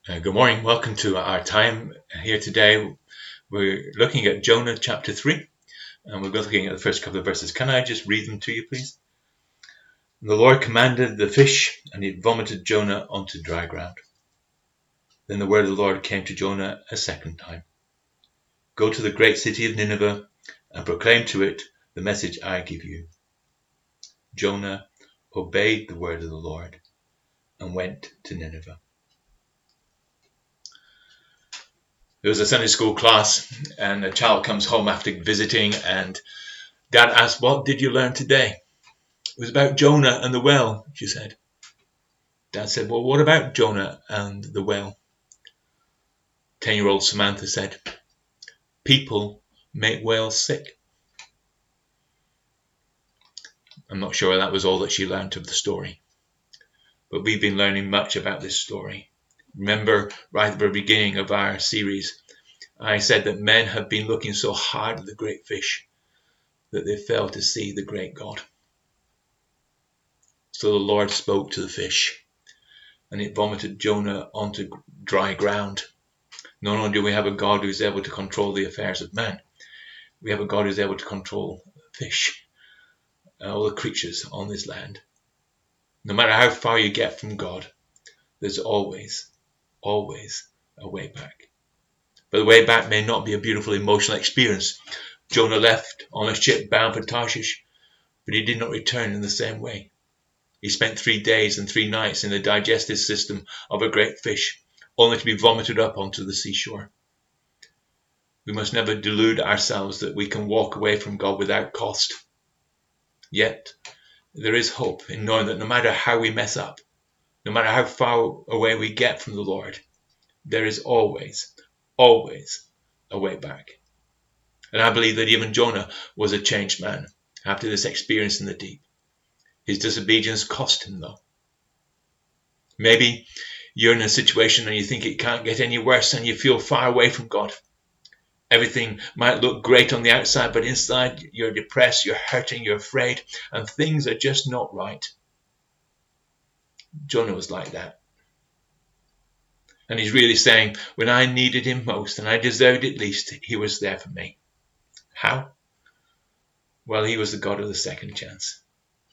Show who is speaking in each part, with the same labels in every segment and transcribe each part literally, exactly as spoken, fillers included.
Speaker 1: Uh, good morning. Welcome to our time here today. We're looking at Jonah chapter three, and we're looking at the first couple of verses. Can I just read them to you, please? The Lord commanded the fish, and it vomited Jonah onto dry ground. Then the word of the Lord came to Jonah a second time. Go to the great city of Nineveh and proclaim to it the message I give you. Jonah obeyed the word of the Lord and went to Nineveh. There was a Sunday school class, and a child comes home after visiting, and Dad asked, "What did you learn today?" "It was about Jonah and the well," she said. Dad said, "Well, what about Jonah and the well?" Ten-year-old Samantha said, "People make whales sick." I'm not sure that was all that she learned of the story, but we've been learning much about this story. Remember, right at the beginning of our series, I said that men have been looking so hard at the great fish that they failed to see the great God. So the Lord spoke to the fish, and it vomited Jonah onto dry ground. Not only do we have a God who's able to control the affairs of man, we have a God who's able to control fish, all the creatures on this land. No matter how far you get from God, there's always, always a way back. But the way back may not be a beautiful emotional experience. Jonah left on a ship bound for Tarshish, but he did not return in the same way. He spent three days and three nights in the digestive system of a great fish, only to be vomited up onto the seashore. We must never delude ourselves that we can walk away from God without cost. Yet, there is hope in knowing that no matter how we mess up, no matter how far away we get from the Lord, there is always, always a way back. And I believe that even Jonah was a changed man after this experience in the deep. His disobedience cost him, though. Maybe you're in a situation and you think it can't get any worse, and you feel far away from God. Everything might look great on the outside, but inside you're depressed, you're hurting, you're afraid, and things are just not right. Jonah was like that. And he's really saying, when I needed him most and I deserved it least, he was there for me. How? Well, he was the God of the second chance.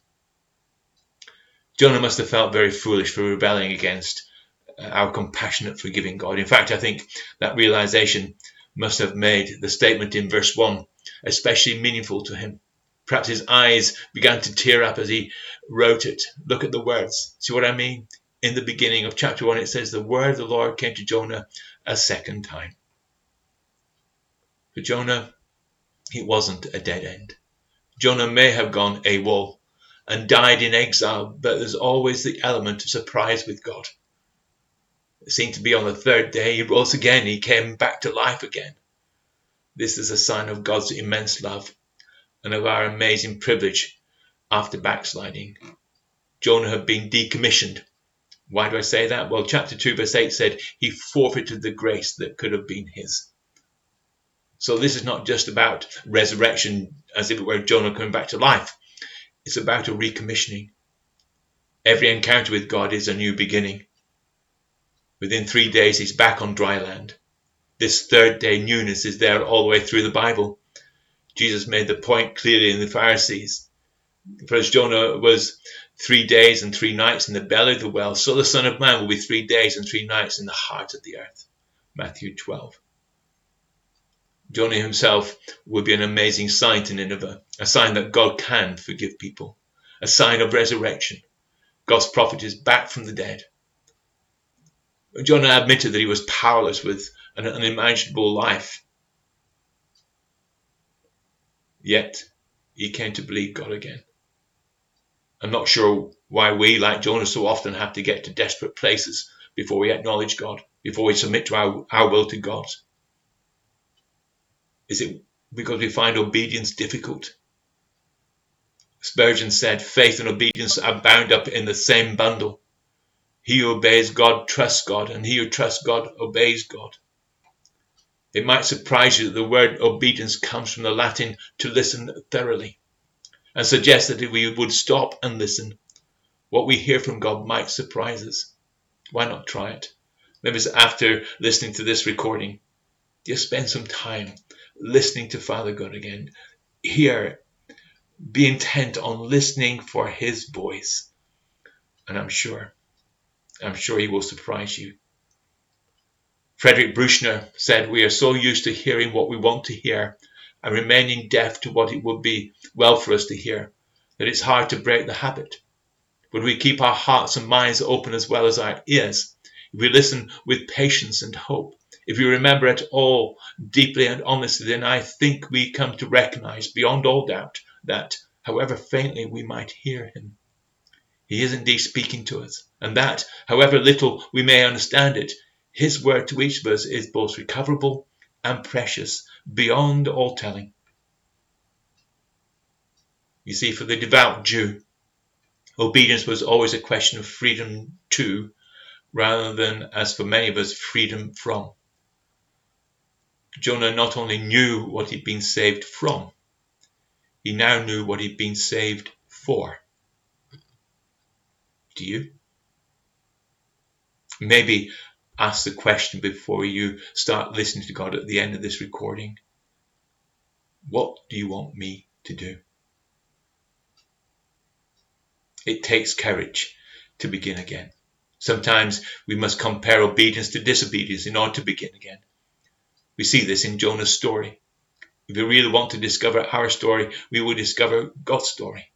Speaker 1: Jonah must have felt very foolish for rebelling against our compassionate, forgiving God. In fact, I think that realization must have made the statement in verse one especially meaningful to him. Perhaps his eyes began to tear up as he wrote it. Look at the words. See what I mean? In the beginning of chapter one, it says, the word of the Lord came to Jonah a second time. For Jonah, it wasn't a dead end. Jonah may have gone AWOL and died in exile, but there's always the element of surprise with God. It seemed to be on the third day he rose again, he came back to life again. This is a sign of God's immense love and of our amazing privilege after backsliding. Jonah had been decommissioned. Why do I say that? Well, chapter two verse eight said he forfeited the grace that could have been his. So this is not just about resurrection as if it were Jonah coming back to life. It's about a recommissioning. Every encounter with God is a new beginning. Within three days, he's back on dry land. This third day newness is there all the way through the Bible. Jesus made the point clearly in the Pharisees. For as Jonah was three days and three nights in the belly of the well, so the Son of Man will be three days and three nights in the heart of the earth. Matthew twelve. Jonah himself would be an amazing sign to Nineveh, a sign that God can forgive people, a sign of resurrection. God's prophet is back from the dead. Jonah admitted that he was powerless with an unimaginable life. Yet, he came to believe God again. I'm not sure why we, like Jonah, so often have to get to desperate places before we acknowledge God, before we submit to our, our will to God. Is it because we find obedience difficult? Spurgeon said, faith and obedience are bound up in the same bundle. He who obeys God trusts God, and he who trusts God obeys God. It might surprise you that the word obedience comes from the Latin to listen thoroughly, and suggest that if we would stop and listen, what we hear from God might surprise us. Why not try it? Maybe it's after listening to this recording. Just spend some time listening to Father God again. Hear, be intent on listening for his voice. And I'm sure, I'm sure he will surprise you. Frederick Bruschner said, we are so used to hearing what we want to hear and remaining deaf to what it would be well for us to hear, that it's hard to break the habit. But we keep our hearts and minds open as well as our ears. If we listen with patience and hope, if we remember it all deeply and honestly, then I think we come to recognize beyond all doubt that, however faintly we might hear him, he is indeed speaking to us, and that, however little we may understand it, his word to each of us is both recoverable and precious beyond all telling. You see, for the devout Jew, obedience was always a question of freedom to, rather than, as for many of us, freedom from. Jonah not only knew what he'd been saved from, he now knew what he'd been saved for. Do you? Maybe ask the question before you start listening to God at the end of this recording. What do you want me to do? It takes courage to begin again. Sometimes we must compare obedience to disobedience in order to begin again. We see this in Jonah's story. If we really want to discover our story, we will discover God's story.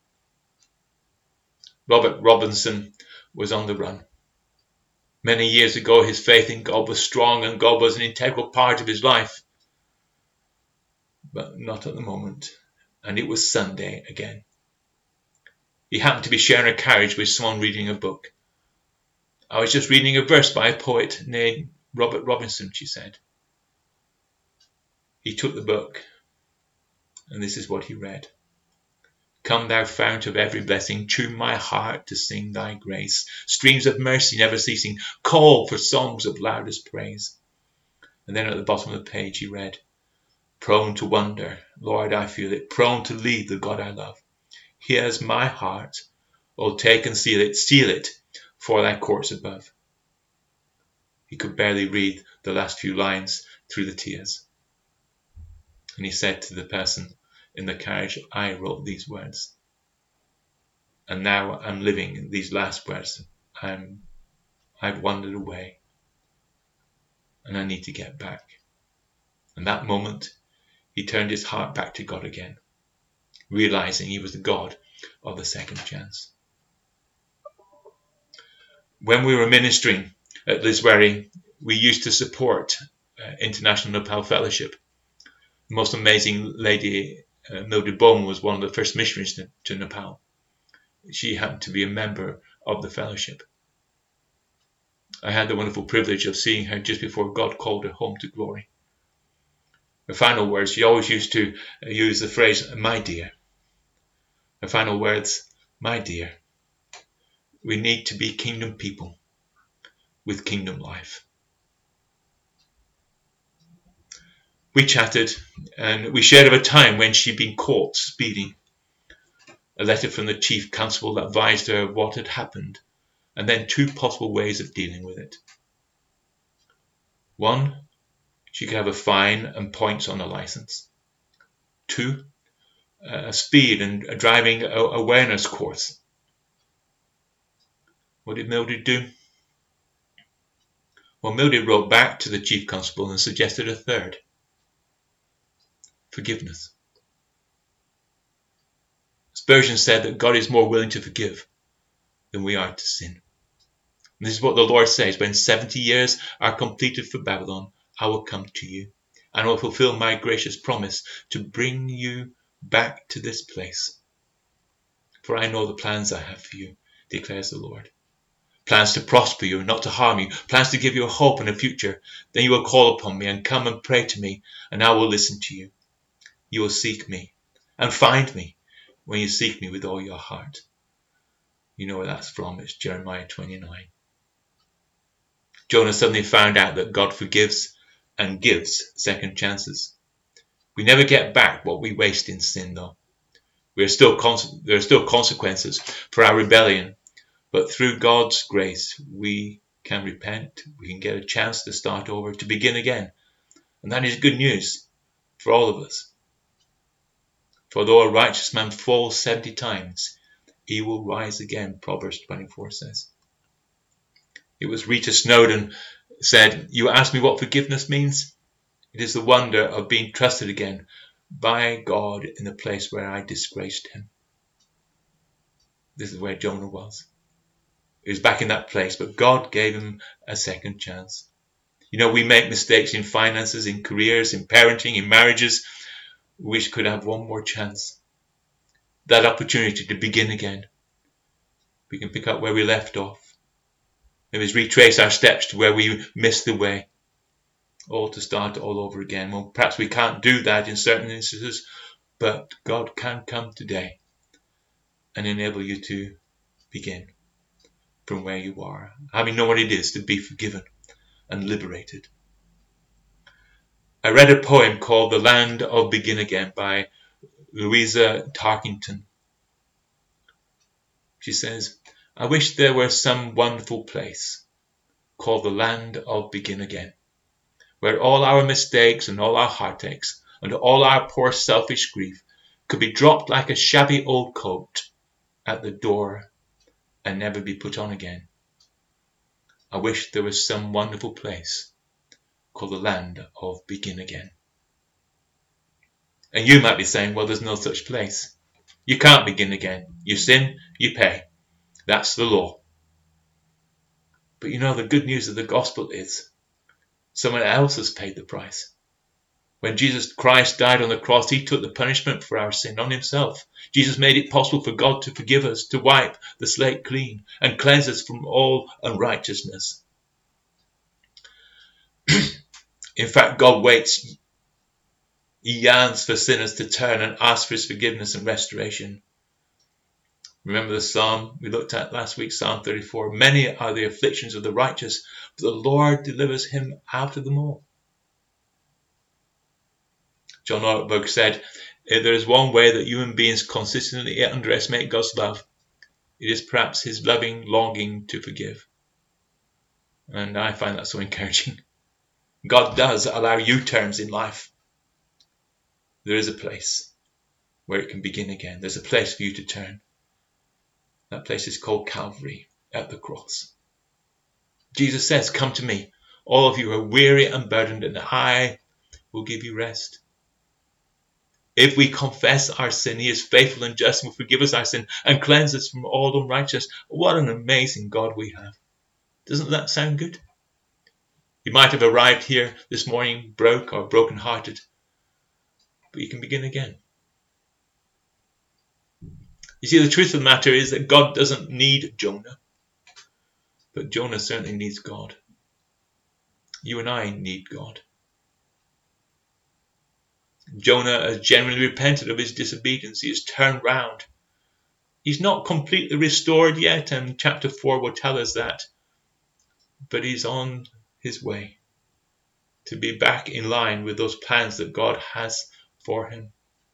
Speaker 1: Robert Robinson was on the run. Many years ago, his faith in God was strong and God was an integral part of his life. But not at the moment. And it was Sunday again. He happened to be sharing a carriage with someone reading a book. I was just reading a verse by a poet named Robert Robinson, she said. He took the book, and this is what he read. Come, thou fount of every blessing, tune my heart to sing thy grace. Streams of mercy never ceasing, call for songs of loudest praise. And then at the bottom of the page he read, prone to wonder, Lord, I feel it, prone to leave the God I love. Here's my heart, oh, take and seal it, seal it for thy courts above. He could barely read the last few lines through the tears. And he said to the person in the carriage, I wrote these words. And now I'm living these last words. I'm, I've wandered away. And I need to get back. And that moment, he turned his heart back to God again, realizing he was the God of the second chance. When we were ministering at Liswerry, we used to support uh, International Nepal Fellowship. The most amazing lady, uh, Mildred Bowman, was one of the first missionaries to, to Nepal. She happened to be a member of the fellowship. I had the wonderful privilege of seeing her just before God called her home to glory. Her final words, she always used to use the phrase, my dear. Her final words, my dear, we need to be kingdom people with kingdom life. We chatted and we shared of a time when she'd been caught speeding. A letter from the chief constable that advised her of what had happened, and then two possible ways of dealing with it. One, she could have a fine and points on her license. Two, a speed and a driving awareness course. What did Mildred do? Well, Mildred wrote back to the chief constable and suggested a third. Forgiveness. Spurgeon said that God is more willing to forgive than we are to sin. And this is what the Lord says, when seventy years are completed for Babylon, I will come to you, and I will fulfill my gracious promise to bring you back to this place. For I know the plans I have for you, declares the Lord. Plans to prosper you and not to harm you, plans to give you a hope and a future. Then you will call upon me and come and pray to me, and I will listen to you. You will seek me and find me when you seek me with all your heart. You know where that's from. It's Jeremiah twenty-nine. Jonah suddenly found out that God forgives and gives second chances. We never get back what we waste in sin, though. We are still cons- there are still consequences for our rebellion, but through God's grace we can repent. We can get a chance to start over, to begin again. And that is good news for all of us. For though a righteous man falls seventy times, he will rise again, Proverbs twenty-four says. It was Rita Snowden said, "You ask me what forgiveness means? It is the wonder of being trusted again by God in the place where I disgraced him." This is where Jonah was. He was back in that place, but God gave him a second chance. You know, we make mistakes in finances, in careers, in parenting, in marriages. We wish could have one more chance. That opportunity to begin again. We can pick up where we left off. Maybe retrace our steps to where we missed the way. All to start all over again. Well, perhaps we can't do that in certain instances, but God can come today and enable you to begin from where you are, having known what it is to be forgiven and liberated. I read a poem called The Land of Begin Again by Louisa Tarkington. She says, "I wish there were some wonderful place called the Land of Begin Again, where all our mistakes and all our heartaches and all our poor selfish grief could be dropped like a shabby old coat at the door and never be put on again. I wish there was some wonderful place called the Land of Begin Again." And you might be saying, well, there's no such place. You can't begin again. You sin, you pay. That's the law. But you know, the good news of the gospel is someone else has paid the price. When Jesus Christ died on the cross, he took the punishment for our sin on himself. Jesus made it possible for God to forgive us, to wipe the slate clean and cleanse us from all unrighteousness. In fact, God waits. He yearns for sinners to turn and ask for his forgiveness and restoration. Remember the psalm we looked at last week, Psalm thirty-four. Many are the afflictions of the righteous, but the Lord delivers him out of them all. John Ortberg said, if there is one way that human beings consistently underestimate God's love, it is perhaps his loving longing to forgive. And I find that so encouraging. God does allow U-turns in life. There is a place where it can begin again. There's a place for you to turn. That place is called Calvary at the cross. Jesus says, "Come to me, all of you who are weary and burdened, and I will give you rest." If we confess our sin, he is faithful and just and will forgive us our sin and cleanse us from all unrighteousness. What an amazing God we have. Doesn't that sound good? You might have arrived here this morning broke or broken-hearted, but you can begin again. You see, the truth of the matter is that God doesn't need Jonah, but Jonah certainly needs God. You and I need God. Jonah has genuinely repented of his disobedience. He has turned round. He's not completely restored yet, and chapter four will tell us that. But he's on his way to be back in line with those plans that God has for him.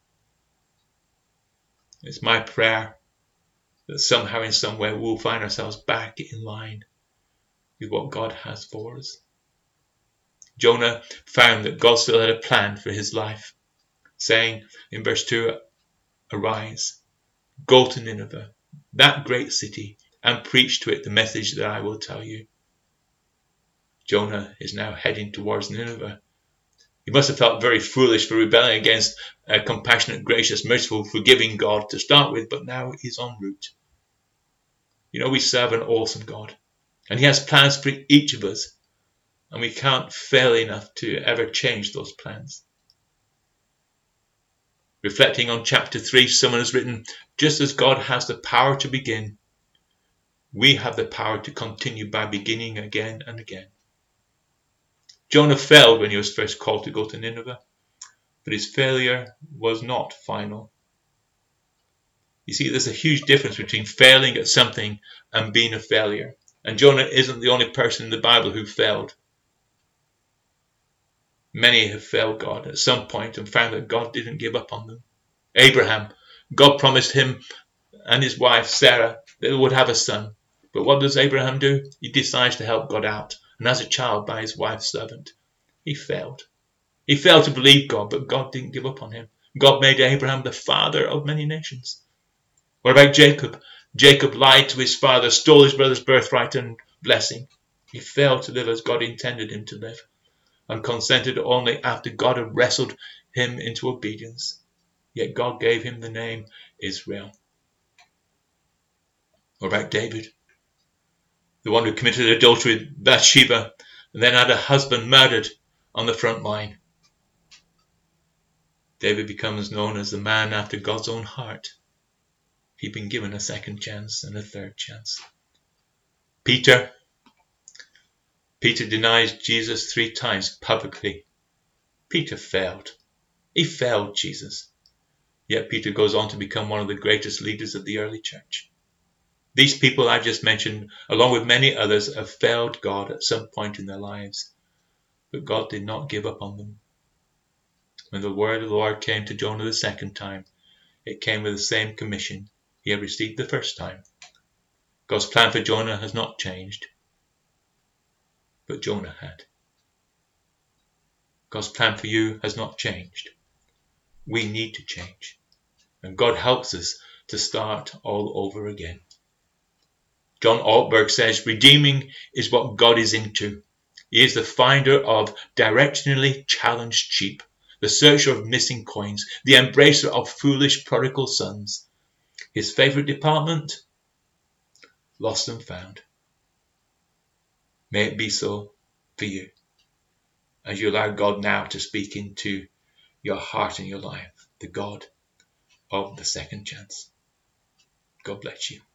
Speaker 1: It's my prayer that somehow in some way we'll find ourselves back in line with what God has for us. Jonah found that God still had a plan for his life, saying in verse two, "Arise, go to Nineveh, that great city, and preach to it the message that I will tell you." Jonah is now heading towards Nineveh. He must have felt very foolish for rebelling against a compassionate, gracious, merciful, forgiving God to start with, but now he's en route. You know, we serve an awesome God, and he has plans for each of us, and we can't fail enough to ever change those plans. Reflecting on chapter three, someone has written, just as God has the power to begin, we have the power to continue by beginning again and again. Jonah failed when he was first called to go to Nineveh, but his failure was not final. You see, there's a huge difference between failing at something and being a failure. And Jonah isn't the only person in the Bible who failed. Many have failed God at some point and found that God didn't give up on them. Abraham, God promised him and his wife Sarah that they would have a son. But what does Abraham do? He decides to help God out, and as a child by his wife's servant. He failed. He failed to believe God, but God didn't give up on him. God made Abraham the father of many nations. What about Jacob? Jacob lied to his father, stole his brother's birthright and blessing. He failed to live as God intended him to live, and consented only after God had wrestled him into obedience. Yet God gave him the name Israel. What about David? The one who committed adultery with Bathsheba and then had a husband murdered on the front line. David becomes known as the man after God's own heart. He'd been given a second chance and a third chance. Peter. Peter denies Jesus three times publicly. Peter failed. He failed Jesus. Yet Peter goes on to become one of the greatest leaders of the early church. These people I just mentioned, along with many others, have failed God at some point in their lives. But God did not give up on them. When the word of the Lord came to Jonah the second time, it came with the same commission he had received the first time. God's plan for Jonah has not changed, but Jonah had. God's plan for you has not changed. We need to change, and God helps us to start all over again. John Ortberg says, redeeming is what God is into. He is the finder of directionally challenged sheep, the searcher of missing coins, the embracer of foolish prodigal sons. His favourite department? Lost and found. May it be so for you, as you allow God now to speak into your heart and your life, the God of the second chance. God bless you.